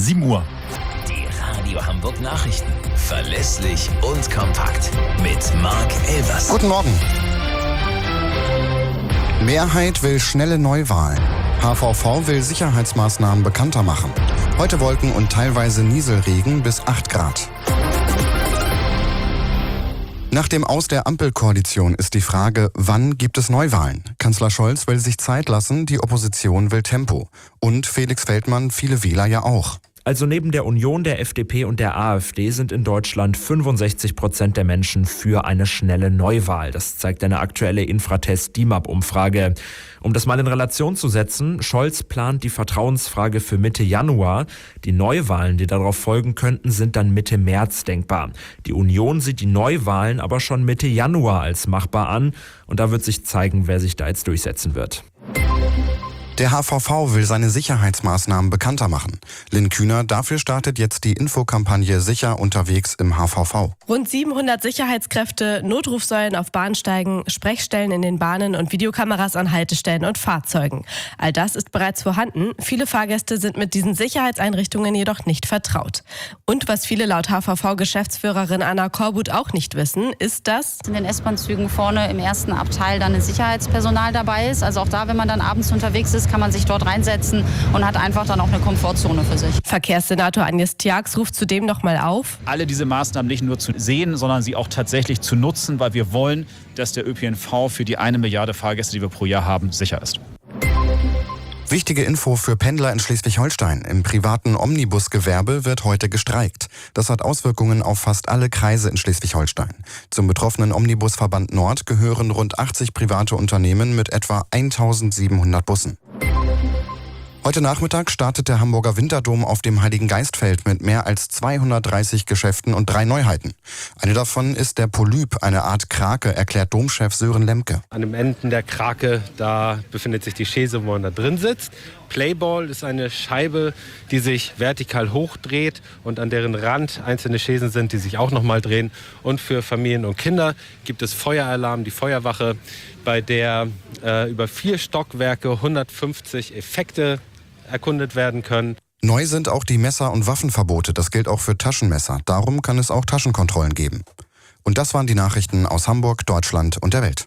7 Uhr. Die Radio Hamburg Nachrichten. Verlässlich und kompakt. Mit Marc Elvers. Guten Morgen. Mehrheit will schnelle Neuwahlen. HVV will Sicherheitsmaßnahmen bekannter machen. Heute Wolken und teilweise Nieselregen bis 8 Grad. Nach dem Aus der Ampelkoalition ist die Frage, wann gibt es Neuwahlen? Kanzler Scholz will sich Zeit lassen, die Opposition will Tempo. Und Felix Feldmann viele Wähler ja auch. Also neben der Union, der FDP und der AfD sind in Deutschland 65% der Menschen für eine schnelle Neuwahl. Das zeigt eine aktuelle Infratest-DIMAP-Umfrage. Um das mal in Relation zu setzen, Scholz plant die Vertrauensfrage für Mitte Januar. Die Neuwahlen, die darauf folgen könnten, sind dann Mitte März denkbar. Die Union sieht die Neuwahlen aber schon Mitte Januar als machbar an. Und da wird sich zeigen, wer sich da jetzt durchsetzen wird. Der HVV will seine Sicherheitsmaßnahmen bekannter machen. Lynn Kühner, dafür startet jetzt die Infokampagne Sicher unterwegs im HVV. Rund 700 Sicherheitskräfte, Notrufsäulen auf Bahnsteigen, Sprechstellen in den Bahnen und Videokameras an Haltestellen und Fahrzeugen. All das ist bereits vorhanden. Viele Fahrgäste sind mit diesen Sicherheitseinrichtungen jedoch nicht vertraut. Und was viele laut HVV-Geschäftsführerin Anna Korbut auch nicht wissen, ist, dass in den S-Bahn-Zügen vorne im ersten Abteil dann ein Sicherheitspersonal dabei ist. Also auch da, wenn man dann abends unterwegs ist, kann man sich dort reinsetzen und hat einfach dann auch eine Komfortzone für sich. Verkehrssenator Agnes Tjax ruft zudem nochmal auf, Alle diese Maßnahmen nicht nur zu sehen, sondern sie auch tatsächlich zu nutzen, weil wir wollen, dass der ÖPNV für die 1 Milliarde Fahrgäste, die wir pro Jahr haben, sicher ist. Wichtige Info für Pendler in Schleswig-Holstein. Im privaten Omnibusgewerbe wird heute gestreikt. Das hat Auswirkungen auf fast alle Kreise in Schleswig-Holstein. Zum betroffenen Omnibusverband Nord gehören rund 80 private Unternehmen mit etwa 1700 Bussen. Heute Nachmittag startet der Hamburger Winterdom auf dem Heiligengeistfeld mit mehr als 230 Geschäften und 3 Neuheiten. Eine davon ist der Polyp, eine Art Krake, erklärt Domchef Sören Lemke. An den Enden der Krake, da befindet sich die Chaise, wo man da drin sitzt. Playball ist eine Scheibe, die sich vertikal hochdreht und an deren Rand einzelne Chaisen sind, die sich auch nochmal drehen. Und für Familien und Kinder gibt es Feueralarm, die Feuerwache, bei der über 4 Stockwerke 150 Effekte erkundet werden können. Neu sind auch die Messer- und Waffenverbote. Das gilt auch für Taschenmesser. Darum kann es auch Taschenkontrollen geben. Und das waren die Nachrichten aus Hamburg, Deutschland und der Welt.